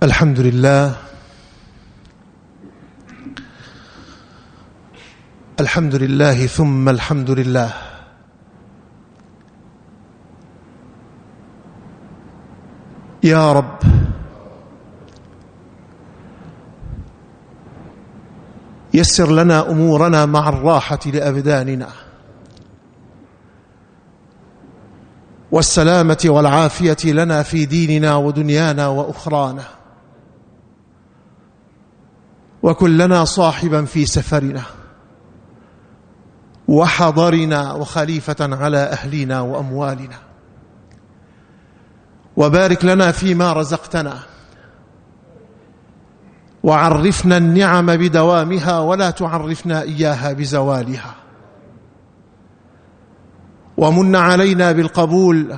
الحمد لله الحمد لله ثم الحمد لله. يا رب يسر لنا أمورنا مع الراحة لأبداننا والسلامة والعافية لنا في ديننا ودنيانا وأخرانا، وكن لنا صاحبا في سفرنا وحضرنا وخليفة على أهلنا وأموالنا، وبارك لنا فيما رزقتنا، وعرفنا النعم بدوامها ولا تعرفنا إياها بزوالها، ومن علينا بالقبول،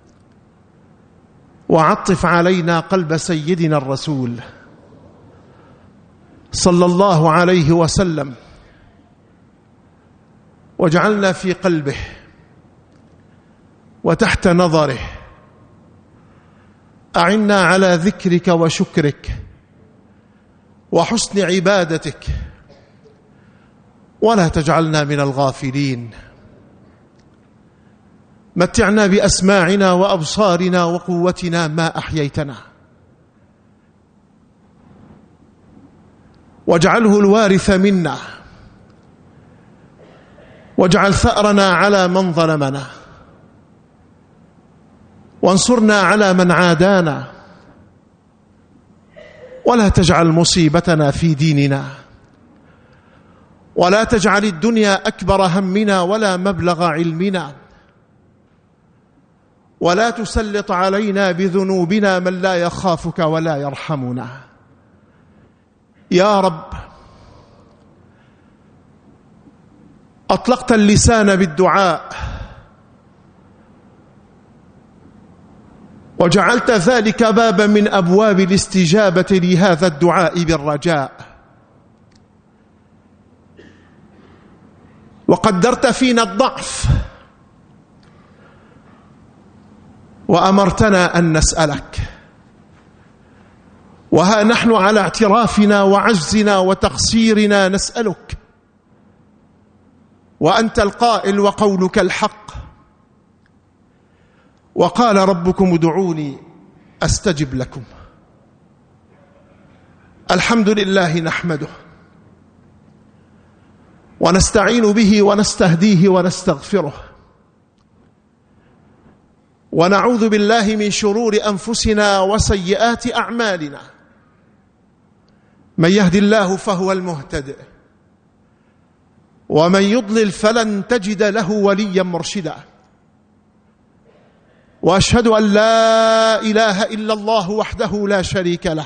وعطف علينا قلب سيدنا الرسول صلى الله عليه وسلم، واجعلنا في قلبه وتحت نظره. أعنا على ذكرك وشكرك وحسن عبادتك، ولا تجعلنا من الغافلين. متعنا بأسماعنا وأبصارنا وقوتنا ما أحييتنا، واجعله الوارث منا، واجعل ثأرنا على من ظلمنا، وانصرنا على من عادانا، ولا تجعل مصيبتنا في ديننا، ولا تجعل الدنيا أكبر همنا ولا مبلغ علمنا، ولا تسلط علينا بذنوبنا من لا يخافك ولا يرحمنا. يا رب أطلقت اللسان بالدعاء، وجعلت ذلك بابا من أبواب الاستجابة لهذا الدعاء بالرجاء، وقدرت فينا الضعف وأمرتنا أن نسألك، وها نحن على اعترافنا وعجزنا وتقصيرنا نسألك، وأنت القائل وقولك الحق، وقال ربكم ادعوني أستجب لكم. الحمد لله نحمده ونستعين به ونستهديه ونستغفره، ونعوذ بالله من شرور أنفسنا وسيئات أعمالنا. من يهد الله فهو المهتد، ومن يضلل فلن تجد له وليا مرشدا. وأشهد أن لا إله إلا الله وحده لا شريك له،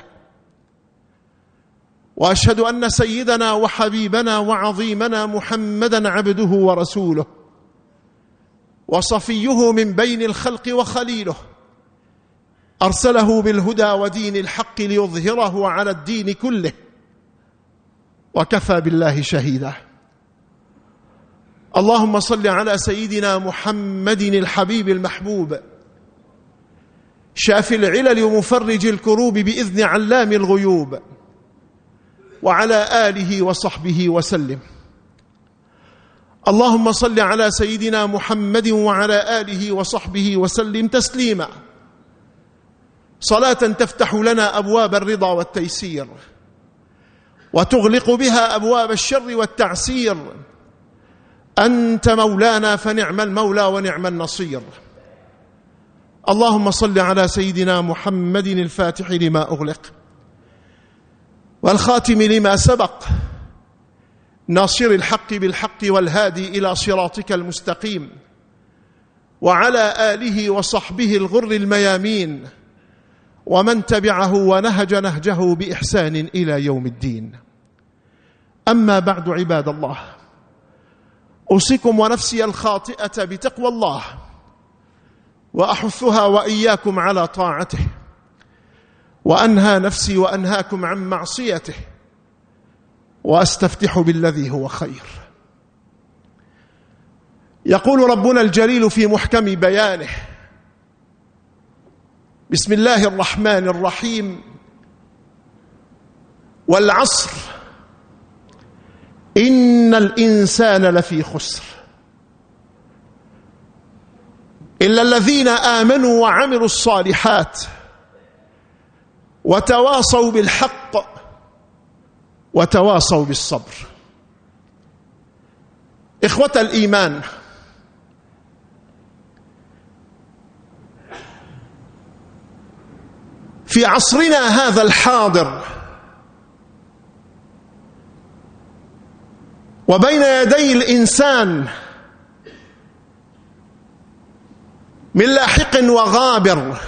وأشهد أن سيدنا وحبيبنا وعظيمنا محمدا عبده ورسوله، وصفيه من بين الخلق وخليله، أرسله بالهدى ودين الحق ليظهره على الدين كله، وكفى بالله شهيدا. اللهم صل على سيدنا محمد الحبيب المحبوب، شافي العلل ومفرج الكروب بإذن علام الغيوب، وعلى آله وصحبه وسلم. اللهم صل على سيدنا محمد وعلى آله وصحبه وسلم تسليما، صلاة تفتح لنا أبواب الرضا والتيسير، وتغلق بها أبواب الشر والتعسير. أنت مولانا فنعم المولى ونعم النصير. اللهم صل على سيدنا محمد الفاتح لما أغلق والخاتم لما سبق، ناصر الحق بالحق والهادي إلى صراطك المستقيم، وعلى آله وصحبه الغر الميامين، ومن تبعه ونهج نهجه بإحسان إلى يوم الدين. أما بعد، عباد الله، أوصيكم ونفسي الخاطئة بتقوى الله، وأحثها وإياكم على طاعته، وأنهى نفسي وأنهاكم عن معصيته، وأستفتح بالذي هو خير. يقول ربنا الجليل في محكم بيانه: بسم الله الرحمن الرحيم، والعصر إن الإنسان لفي خسر إلا الذين آمنوا وعملوا الصالحات وتواصوا بالحق وتواصوا بالصبر. إخوة الإيمان، في عصرنا هذا الحاضر وبين يدي الإنسان من لاحق وغابر،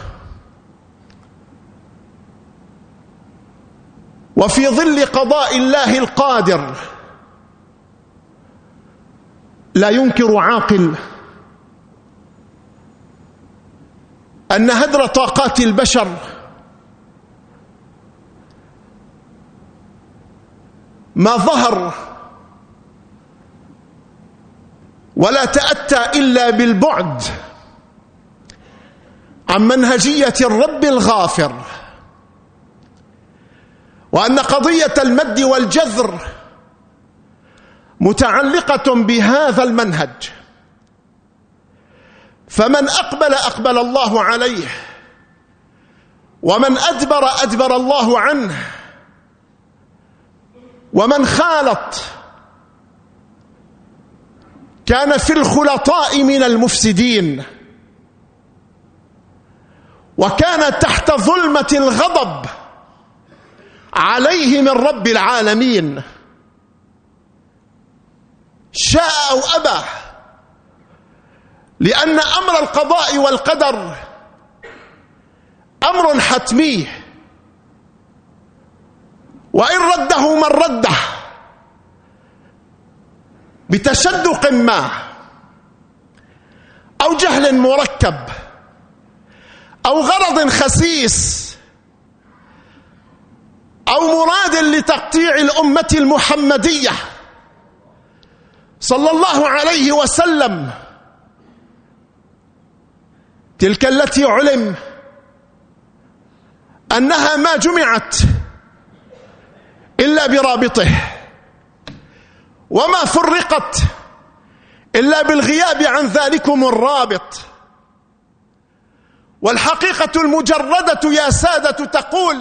وفي ظل قضاء الله القادر، لا ينكر عاقل أن هدر طاقات البشر ما ظهر ولا تأتى إلا بالبعد عن منهجية الرب الغافر، وأن قضية المد والجذر متعلقة بهذا المنهج، فمن أقبل أقبل الله عليه، ومن أدبر أدبر الله عنه، ومن خالط كان في الخلطاء من المفسدين، وكان تحت ظلمة الغضب عليه من رب العالمين، شاء أو أبى، لأن أمر القضاء والقدر أمر حتمي، وإن رده من رده بتشدق ما أو جهل مركب أو غرض خسيس أو مراد لتقطيع الأمة المحمدية صلى الله عليه وسلم، تلك التي علم أنها ما جمعت إلا برابطه، وما فرقت إلا بالغياب عن ذلكم الرابط. والحقيقة المجردة يا سادة تقول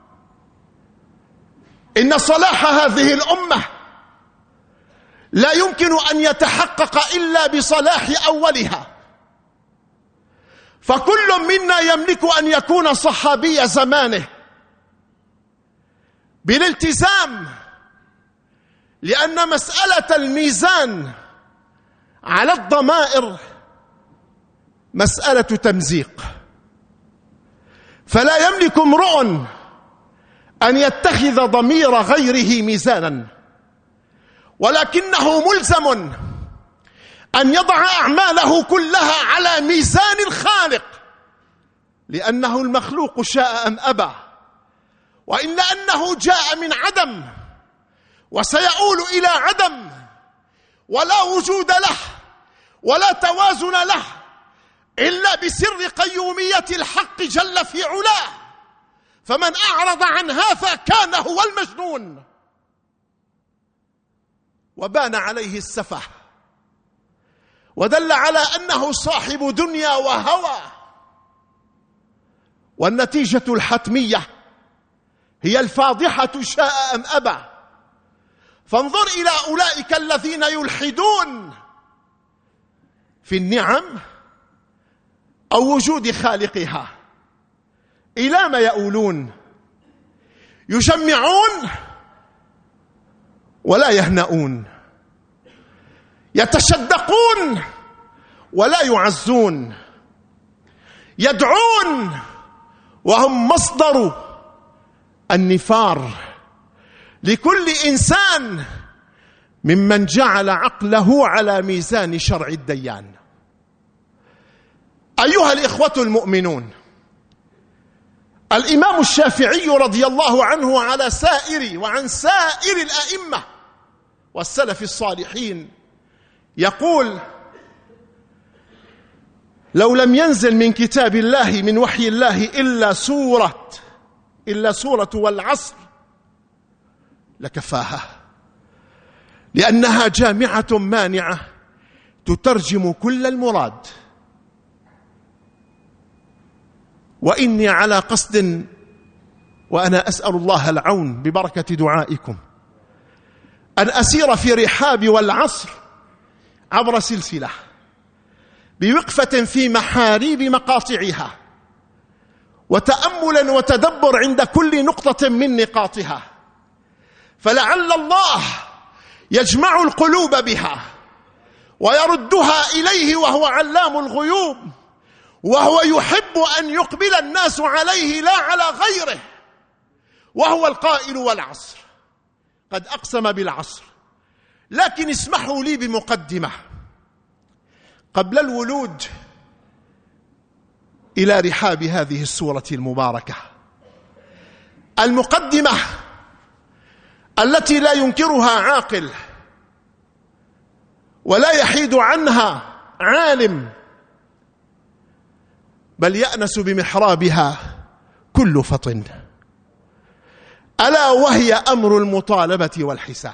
إن صلاح هذه الأمة لا يمكن أن يتحقق إلا بصلاح أولها، فكل منا يملك أن يكون صحابي زمانه بالالتزام، لأن مسألة الميزان على الضمائر مسألة تمزيق، فلا يملك امرؤ أن يتخذ ضمير غيره ميزانا، ولكنه ملزم أن يضع أعماله كلها على ميزان الخالق، لأنه المخلوق شاء أم أبى، وإن أنه جاء من عدم وسيؤول إلى عدم، ولا وجود له ولا توازن له إلا بسر قيومية الحق جل في علاه، فمن أعرض عن هذا كان هو المجنون، وبان عليه السفه، ودل على أنه صاحب دنيا وهوى. والنتيجة الحتمية هي الفاضحة شاء أم أبى. فانظر إلى أولئك الذين يلحدون في النعم أو وجود خالقها، إلى ما يؤولون؟ يجمعون ولا يهنؤون، يتشدقون ولا يعزون، يدعون وهم مصدر النفار لكل إنسان ممن جعل عقله على ميزان شرع الديان. أيها الإخوة المؤمنون، الإمام الشافعي رضي الله عنه وعن سائر الأئمة والسلف الصالحين يقول: لو لم ينزل من كتاب الله من وحي الله إلا سورة والعصر لكفاها، لأنها جامعة مانعة تترجم كل المراد. وإني على قصد، وأنا أسأل الله العون ببركة دعائكم، أن أسير في رحاب والعصر عبر سلسلة بوقفة في محاريب مقاطعها، وتأملا وتدبر عند كل نقطة من نقاطها، فلعل الله يجمع القلوب بها ويردها إليه، وهو علام الغيوب، وهو يحب أن يقبل الناس عليه لا على غيره، وهو القائل والعصر. قد أقسم بالعصر. لكن اسمحوا لي بمقدمة قبل الولوج إلى رحاب هذه السورة المباركة، المقدمة التي لا ينكرها عاقل ولا يحيد عنها عالم، بل يأنس بمحرابها كل فطن، ألا وهي أمر المطالبة والحساب.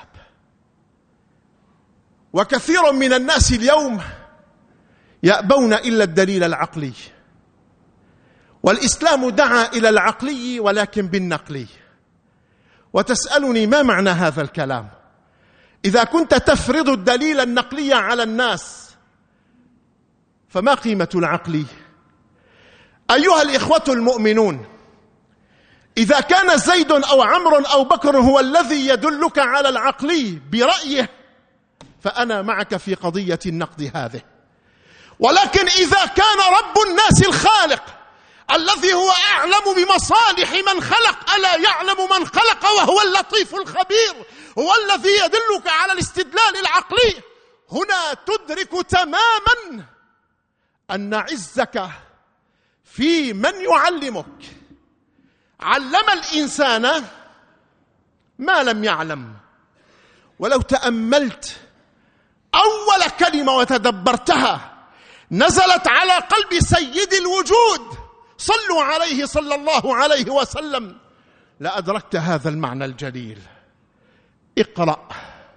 وكثير من الناس اليوم يأبون إلا الدليل العقلي، والإسلام دعا إلى العقلي ولكن بالنقلي. وتسألني ما معنى هذا الكلام؟ إذا كنت تفرض الدليل النقلي على الناس فما قيمة العقل؟ أيها الإخوة المؤمنون، إذا كان زيد أو عمرو أو بكر هو الذي يدلك على العقلي برأيه فأنا معك في قضية النقد هذه. ولكن إذا كان رب الناس الخالق الذي هو أعلم بمصالح من خلق، ألا يعلم من خلق وهو اللطيف الخبير، هو الذي يدلك على الاستدلال العقلي، هنا تدرك تماما أن عزك في من يعلمك. علم الإنسان ما لم يعلم. ولو تأملت أول كلمة وتدبرتها نزلت على قلب سيد الوجود صلوا عليه صلى الله عليه وسلم لأدركت هذا المعنى الجليل. اقرأ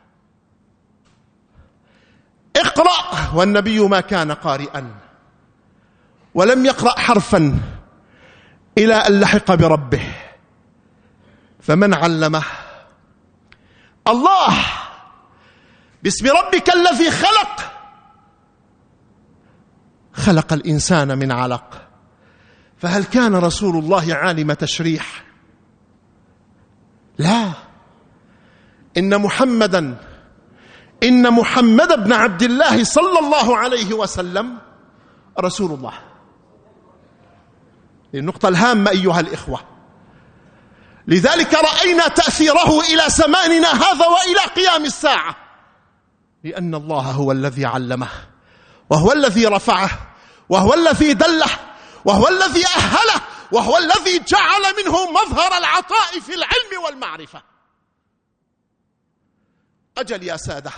اقرأ. والنبي ما كان قارئا ولم يقرأ حرفا إلى أن لحق بربه، فمن علمه؟ الله. باسم ربك الذي خلق الإنسان من علق. فهل كان رسول الله عالم تشريح؟ لا. إن محمد بن عبد الله صلى الله عليه وسلم رسول الله. النقطة الهامة أيها الإخوة، لذلك رأينا تأثيره إلى زماننا هذا وإلى قيام الساعة، لأن الله هو الذي علمه، وهو الذي رفعه، وهو الذي دله، وهو الذي أهله، وهو الذي جعل منه مظهر العطاء في العلم والمعرفة. أجل يا سادة،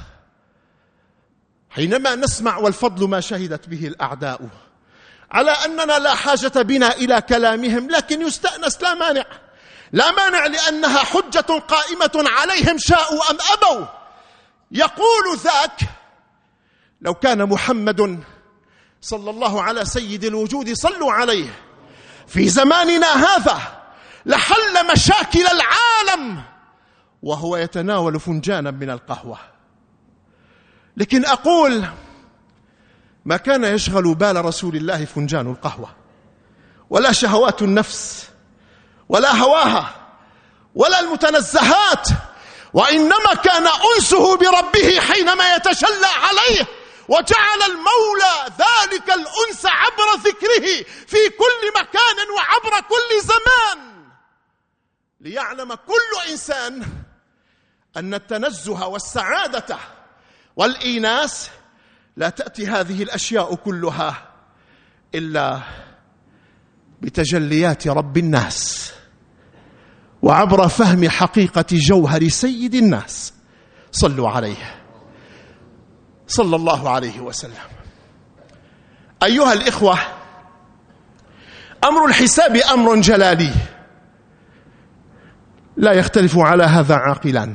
حينما نسمع والفضل ما شهدت به الأعداء على أننا لا حاجة بنا إلى كلامهم، لكن يستأنس، لا مانع لأنها حجة قائمة عليهم شاءوا أم أبوا. يقول ذاك: لو كان محمد صلى الله على سيد الوجود صلوا عليه في زماننا هذا لحل مشاكل العالم وهو يتناول فنجانا من القهوة. لكن أقول ما كان يشغل بال رسول الله فنجان القهوة، ولا شهوات النفس، ولا هواها، ولا المتنزهات، وإنما كان أنسه بربه حينما يتشلى عليه، وجعل المولى ذلك الأنس عبر ذكره في كل مكان وعبر كل زمان، ليعلم كل إنسان أن التنزه والسعادة والإيناس لا تأتي هذه الأشياء كلها إلا بتجليات رب الناس وعبر فهم حقيقة جوهر سيد الناس. صلوا عليه صلى الله عليه وسلم. أيها الإخوة، أمر الحساب أمر جلالي، لا يختلف على هذا عاقلان.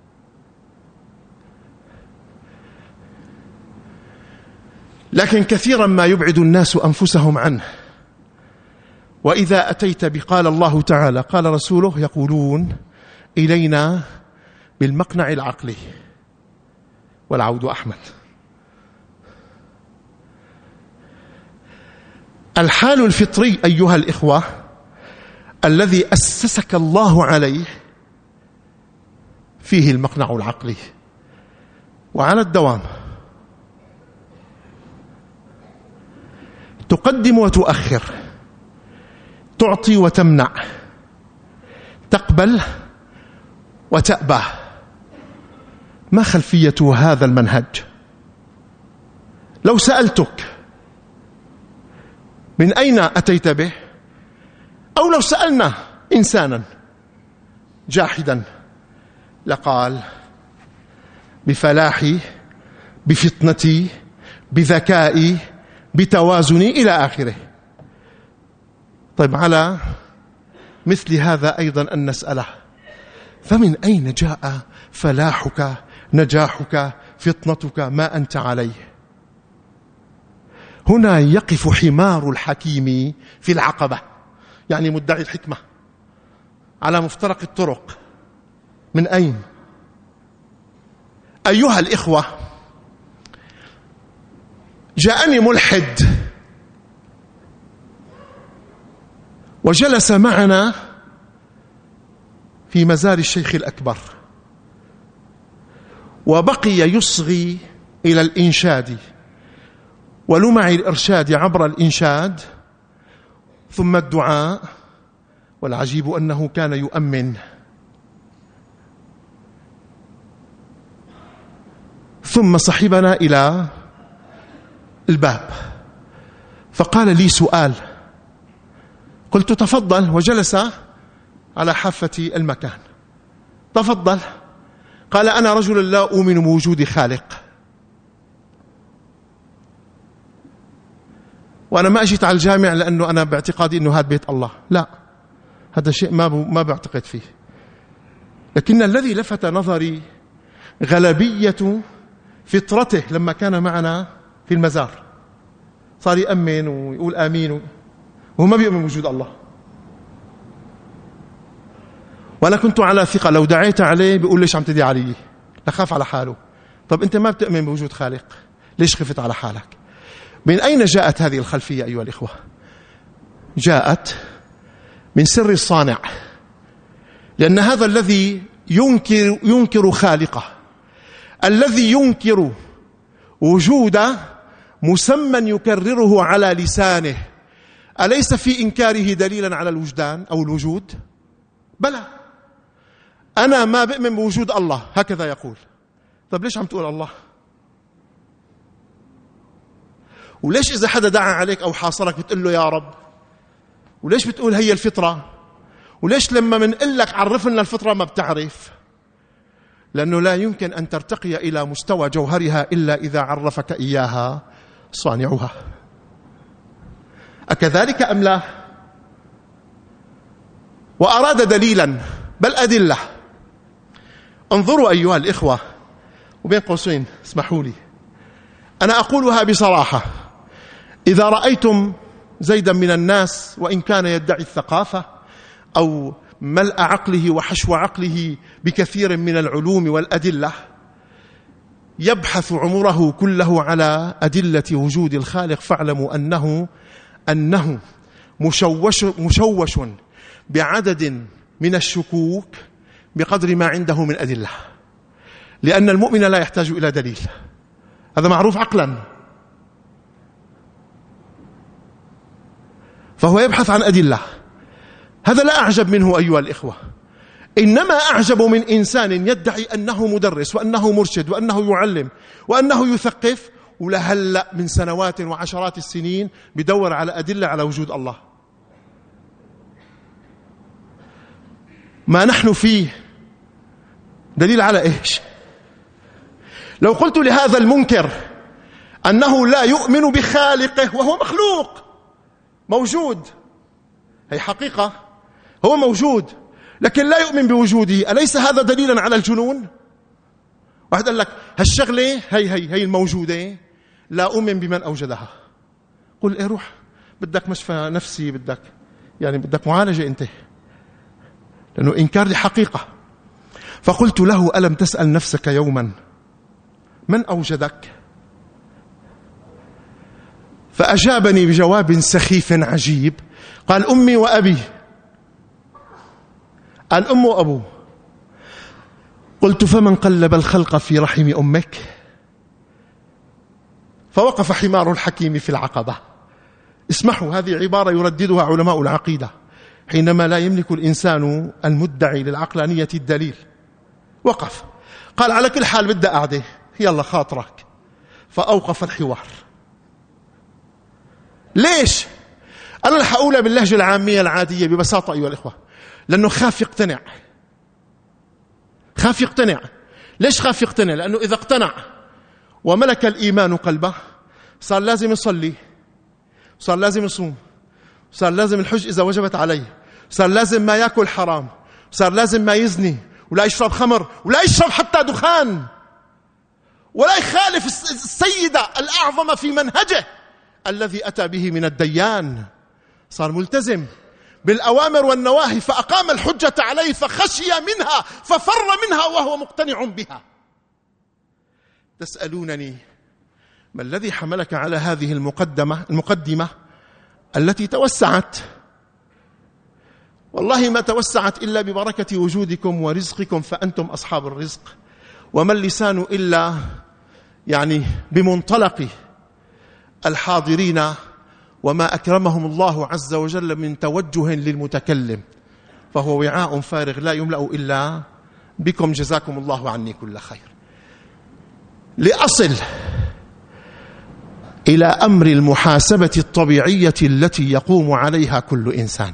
لكن كثيرا ما يبعد الناس أنفسهم عنه، وإذا أتيت بقال الله تعالى قال رسوله يقولون إلينا بالمقنع العقلي والعود أحمد. الحال الفطري أيها الإخوة الذي أسسك الله عليه فيه المقنع العقلي وعلى الدوام، تقدم وتؤخر، تعطي وتمنع، تقبل وتأبى. ما خلفية هذا المنهج؟ لو سألتك من أين أتيت به، أو لو سألنا إنسانا جاحدا لقال بفلاحي، بفطنتي، بذكائي، بتوازني إلى آخره. طيب على مثل هذا أيضا أن نسأله فمن أين جاء فلاحك، نجاحك، فطنتك، ما أنت عليه؟ هنا يقف حمار الحكيم في العقبة، يعني مدعي الحكمة على مفترق الطرق. من أين؟ أيها الإخوة، جاءني ملحد وجلس معنا في مزار الشيخ الأكبر، وبقي يصغي إلى الإنشاد ولمع الإرشاد عبر الإنشاد ثم الدعاء، والعجيب أنه كان يؤمن. ثم صحبنا إلى الباب فقال لي سؤال، قلت تفضل، وجلس على حافة المكان. تفضل. قال أنا رجل لا أؤمن بوجود خالق، وأنا ما أجيت على الجامع لأنه أنا باعتقادي أنه هذا بيت الله، لا، هذا شيء ما بعتقد فيه. لكن الذي لفت نظري غلبية فطرته لما كان معنا في المزار، صار يأمن ويقول آمين وهو ما بيؤمن بوجود الله. وأنا كنت على ثقة لو دعيت عليه بيقول ليش عم تدعي علي، لخاف على حاله. طب أنت ما بتؤمن بوجود خالق، ليش خفت على حالك؟ من أين جاءت هذه الخلفية أيها الإخوة؟ جاءت من سر الصانع، لأن هذا الذي ينكر خالقه، الذي ينكر وجود مسمى يكرره على لسانه، أليس في إنكاره دليلا على الوجدان أو الوجود؟ بلى، أنا ما بؤمن بوجود الله، هكذا يقول. طب ليش عم تقول الله؟ وليش إذا حدا دعا عليك أو حاصرك بتقول له يا رب؟ وليش بتقول هي الفطرة؟ وليش لما منقل لك عرف لنا الفطرة ما بتعرف؟ لأنه لا يمكن أن ترتقي إلى مستوى جوهرها إلا إذا عرفك إياها صانعها. أكذلك أم لا؟ وأراد دليلا بل أدلة. انظروا أيها الإخوة، وبين قوسين اسمحوا لي أنا أقولها بصراحة، إذا رأيتم زيدا من الناس وإن كان يدعي الثقافة أو ملء عقله وحشو عقله بكثير من العلوم والأدلة، يبحث عمره كله على أدلة وجود الخالق، فاعلموا أنه مشوش بعدد من الشكوك بقدر ما عنده من أدلة، لأن المؤمن لا يحتاج إلى دليل، هذا معروف عقلا. فهو يبحث عن أدلة، هذا لا أعجب منه أيها الإخوة. إنما أعجب من إنسان يدعي أنه مدرس وأنه مرشد وأنه يعلم وأنه يثقف، ولهلأ من سنوات وعشرات السنين بدور على أدلة على وجود الله. ما نحن فيه دليل على إيش؟ لو قلت لهذا المنكر أنه لا يؤمن بخالقه وهو مخلوق موجود، هي حقيقة، هو موجود، لكن لا يؤمن بوجوده، أليس هذا دليلا على الجنون؟ واحد قال لك هالشغلة هي الموجودة لا أؤمن بمن أوجدها. قل إيه روح، بدك مشفى نفسي، بدك معالجة أنت، لأنه إنكار لحقيقة. فقلت له ألم تسأل نفسك يوما من أوجدك؟ فأجابني بجواب سخيف عجيب، قال أمي وأبي. الأم وأبوه. قلت فمن قلب الخلق في رحم أمك؟ فوقف حمار الحكيم في العقبة. اسمحوا، هذه عبارة يرددها علماء العقيدة حينما لا يملك الإنسان المدعي للعقلانية الدليل. وقف قال على كل حال بدي قاعدة، يلا خاطرك. فأوقف الحوار. ليش؟ أنا رح أقولها باللهجة العامية العادية ببساطة أيها الإخوة، لأنه خاف يقتنع. خاف يقتنع. ليش خاف يقتنع؟ لأنه إذا اقتنع وملك الإيمان قلبه صار لازم يصلي، صار لازم يصوم، صار لازم الحج إذا وجبت عليه، صار لازم ما يأكل حرام، صار لازم ما يزني ولا يشرب خمر ولا يشرب حتى دخان، ولا يخالف السيدة الأعظم في منهجه الذي أتى به من الديان. صار ملتزم بالأوامر والنواهي، فأقام الحجة عليه فخشي منها ففر منها وهو مقتنع بها. تسألونني ما الذي حملك على هذه المقدمة التي توسعت؟ والله ما توسعت إلا ببركة وجودكم ورزقكم، فأنتم أصحاب الرزق، وما اللسان إلا بمنطلق الحاضرين، وما أكرمهم الله عز وجل من توجه للمتكلم، فهو وعاء فارغ لا يملأ إلا بكم، جزاكم الله عني كل خير. لأصل إلى أمر المحاسبة الطبيعية التي يقوم عليها كل إنسان.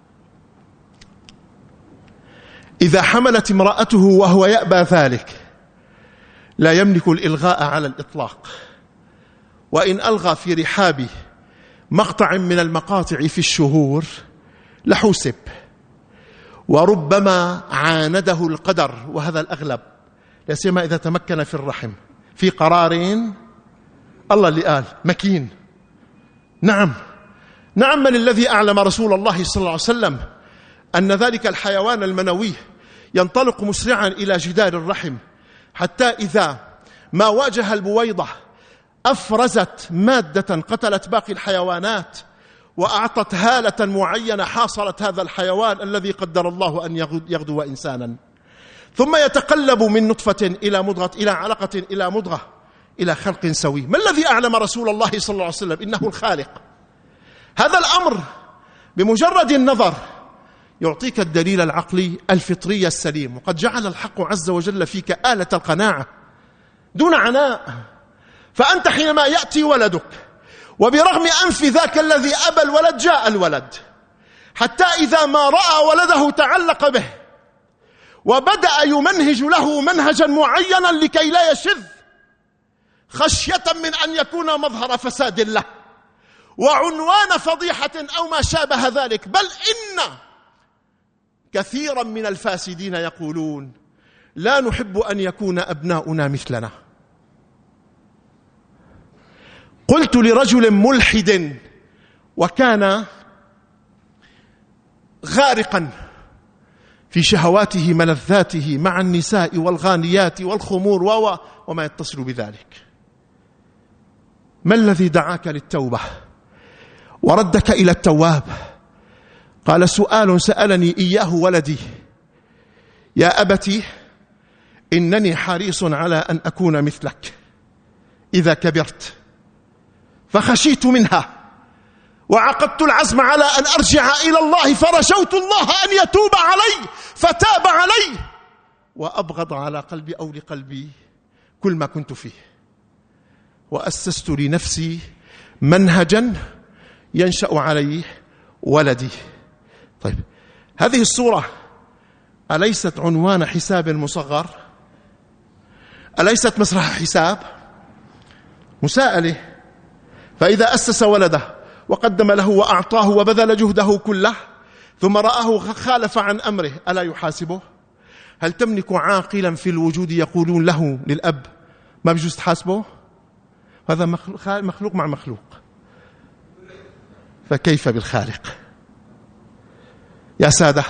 إذا حملت امرأته وهو يأبى ذلك لا يملك الإلغاء على الإطلاق، وإن ألغى في رحاب مقطع من المقاطع في الشهور لحوسب، وربما عانده القدر، وهذا الأغلب، لا سيما إذا تمكن في الرحم في قرار الله اللي قال مكين. نعم، من الذي أعلم رسول الله صلى الله عليه وسلم أن ذلك الحيوان المنوي ينطلق مسرعا إلى جدار الرحم، حتى إذا ما واجه البويضة أفرزت مادة قتلت باقي الحيوانات وأعطت هالة معينة حاصرت هذا الحيوان الذي قدر الله أن يغدو إنسانا، ثم يتقلب من نطفة إلى مضغة إلى علقة إلى مضغة إلى خلق سوي. ما الذي أعلم رسول الله صلى الله عليه وسلم؟ إنه الخالق. هذا الأمر بمجرد النظر يعطيك الدليل العقلي الفطري السليم، وقد جعل الحق عز وجل فيك آلة القناعة دون عناء. فأنت حينما يأتي ولدك وبرغم أنف ذاك الذي أبى الولد جاء الولد، حتى إذا ما رأى ولده تعلق به وبدأ يمنهج له منهجا معينا لكي لا يشذ، خشية من أن يكون مظهر فساد له وعنوان فضيحة أو ما شابه ذلك. بل إن كثيرا من الفاسدين يقولون لا نحب أن يكون أبناؤنا مثلنا. قلت لرجل ملحد وكان غارقا في شهواته ملذاته مع النساء والغانيات والخمور وما يتصل بذلك: ما الذي دعاك للتوبة وردك إلى التواب؟ قال: سؤال سألني إياه ولدي: يا أبتي إنني حريص على أن أكون مثلك إذا كبرت، فخشيت منها وعقدت العزم على أن أرجع إلى الله، فرجوت الله أن يتوب علي فتاب علي وأبغض على قلبي أو لقلبي كل ما كنت فيه، وأسست لنفسي منهجا ينشأ عليه ولدي. طيب، هذه الصورة أليست عنوان حساب مصغر؟ أليست مسرح حساب؟ مساءلة. فإذا أسس ولده وقدم له وأعطاه وبذل جهده كله، ثم رآه خالف عن أمره ألا يحاسبه؟ هل تملك عاقلا في الوجود يقولون له للأب ما بيجوز تحاسبه؟ هذا مخلوق مع مخلوق، فكيف بالخالق؟ يا سادة،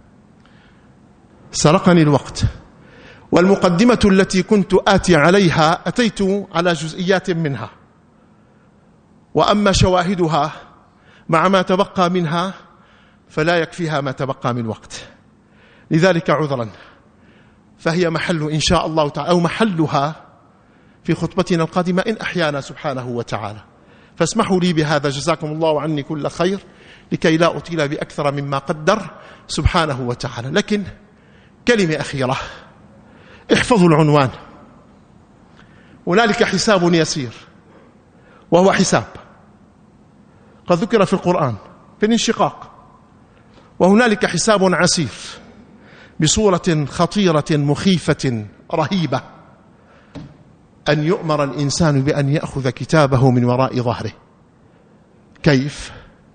سرقني الوقت، والمقدمة التي كنت آتي عليها أتيت على جزئيات منها، وأما شواهدها مع ما تبقى منها فلا يكفيها ما تبقى من وقت، لذلك عذرا، فهي محل إن شاء الله تعالى أو محلها في خطبتنا القادمة إن أحيانا سبحانه وتعالى. فاسمحوا لي بهذا، جزاكم الله عني كل خير، لكي لا أطيل بأكثر مما قدر سبحانه وتعالى. لكن كلمة أخيرة، احفظوا العنوان. هنالك حساب يسير، وهو حساب قد ذكر في القرآن في الانشقاق، وهنالك حساب عسير بصورة خطيرة مخيفة رهيبة، أن يؤمر الإنسان بأن يأخذ كتابه من وراء ظهره. كيف؟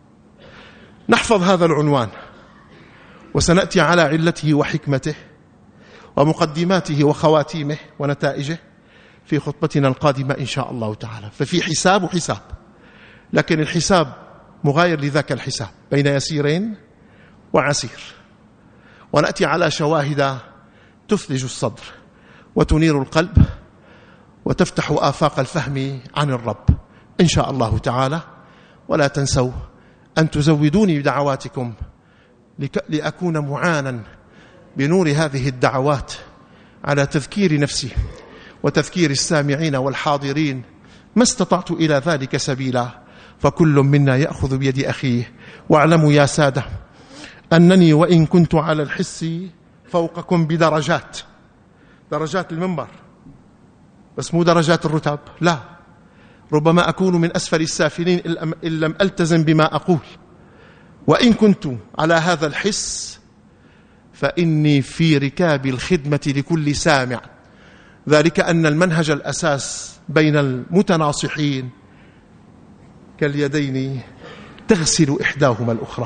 نحفظ هذا العنوان، وسنأتي على علته وحكمته ومقدماته وخواتيمه ونتائجه في خطبتنا القادمة إن شاء الله تعالى. ففي حساب وحساب، لكن الحساب مغاير لذاك الحساب بين يسيرين وعسير، ونأتي على شواهد تثلج الصدر وتنير القلب وتفتح آفاق الفهم عن الرب إن شاء الله تعالى. ولا تنسوا أن تزودوني بدعواتكم لأكون معانا بنور هذه الدعوات على تذكير نفسي وتذكير السامعين والحاضرين ما استطعت إلى ذلك سبيلا، فكل منا يأخذ بيد أخيه. واعلموا يا سادة أنني وإن كنت على الحس فوقكم بدرجات، درجات المنبر بس مو درجات الرتب، لا، ربما أكون من أسفل السافلين إن لم ألتزم بما أقول. وإن كنت على هذا الحس فإني في ركاب الخدمة لكل سامع، ذلك أن المنهج الأساس بين المتناصحين كاليدين تغسل إحداهما الأخرى،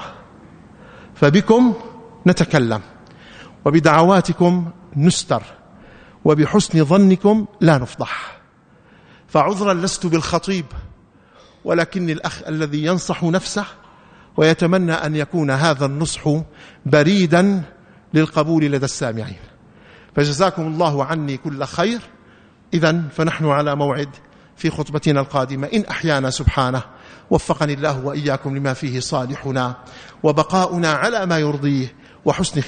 فبكم نتكلم، وبدعواتكم نستر، وبحسن ظنكم لا نفضح. فعذرا لست بالخطيب، ولكن الأخ الذي ينصح نفسه ويتمنى أن يكون هذا النصح بريدا للقبول لدى السامعين. فجزاكم الله عني كل خير. إذن فنحن على موعد في خطبتنا القادمة إن أحيانا سبحانه. وفقني الله وإياكم لما فيه صالحنا وبقاؤنا على ما يرضيه، وحسن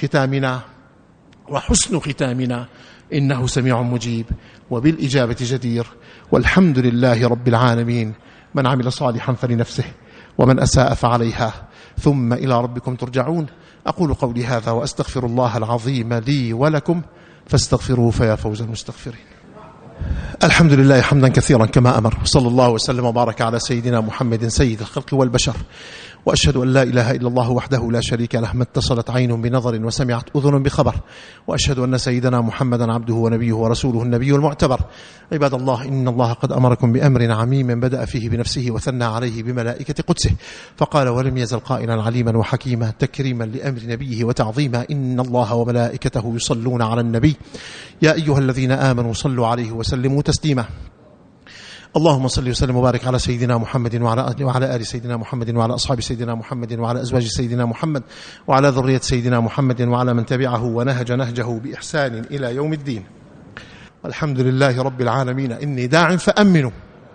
ختامنا إنه سميع مجيب وبالإجابة جدير، والحمد لله رب العالمين. من عمل صالحا فلنفسه ومن أساء فعليها، ثم إلى ربكم ترجعون. أقول قولي هذا وأستغفر الله العظيم لي ولكم فاستغفروه فيا فوز المستغفرين. الحمد لله حمدا كثيرا كما أمر، صلى الله وسلم وبارك على سيدنا محمد سيد الخلق والبشر، وأشهد أن لا إله إلا الله وحده لا شريك له، ما اتصلت عين بنظر وسمعت أذن بخبر، وأشهد أن سيدنا محمدا عبده ونبيه ورسوله النبي المعتبر. عباد الله، إن الله قد أمركم بأمر عميم بدأ فيه بنفسه وثنى عليه بملائكة قدسه، فقال ولم يزل قائلا عليما وحكيما تكريما لأمر نبيه وتعظيما: إن الله وملائكته يصلون على النبي يا أيها الذين آمنوا صلوا عليه وسلموا تسليما. اللهم صل وسلم وبارك على سيدنا محمد وعلى آل سيدنا محمد وعلى أصحاب سيدنا محمد وعلى أزواج سيدنا محمد وعلى ذرية سيدنا محمد وعلى من تبعه ونهج نهجه بإحسان إلى يوم الدين. الحمد لله رب العالمين. إني داع فأمنوا.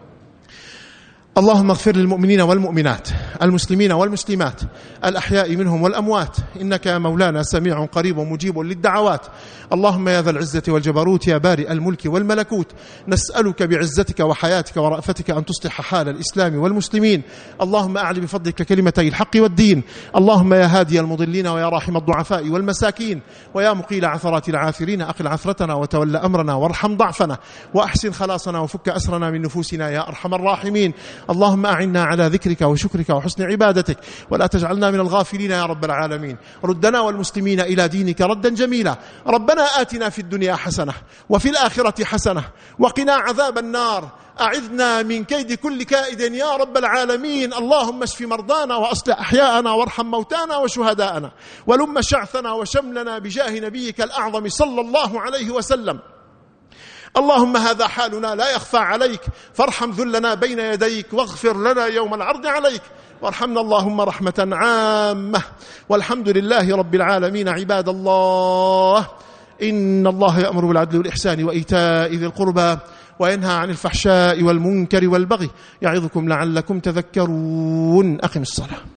اللهم اغفر للمؤمنين والمؤمنات، المسلمين والمسلمات، الأحياء منهم والأموات، إنك يا مولانا سميع قريب مجيب للدعوات. اللهم يا ذا العزة والجبروت يا بارئ الملك والملكوت، نسألك بعزتك وحياتك ورأفتك أن تصلح حال الإسلام والمسلمين. اللهم أعلي بفضلك كلمتي الحق والدين. اللهم يا هادي المضلين ويا راحم الضعفاء والمساكين ويا مقيل عثرات العاثرين، أقل عثرتنا وتول أمرنا وارحم ضعفنا وأحسن خلاصنا وفك أسرنا من نفوسنا يا أرحم الراحمين. اللهم أعنا على ذكرك وشكرك وحسن عبادتك، ولا تجعلنا من الغافلين يا رب العالمين. ردنا والمسلمين إلى دينك ردا جميلا. ربنا آتنا في الدنيا حسنة وفي الآخرة حسنة وقنا عذاب النار. أعذنا من كيد كل كائد يا رب العالمين. اللهم اشف مرضانا وأصلح أحياءنا وارحم موتانا وشهداءنا، ولم شعثنا وشملنا بجاه نبيك الأعظم صلى الله عليه وسلم. اللهم هذا حالنا لا يخفى عليك، فارحم ذلنا بين يديك، واغفر لنا يوم العرض عليك، وارحمنا اللهم رحمة عامة. والحمد لله رب العالمين. عباد الله، إن الله يأمر بالعدل والإحسان وإيتاء ذي القربى وينهى عن الفحشاء والمنكر والبغي، يعظكم لعلكم تذكرون. أقم الصلاة.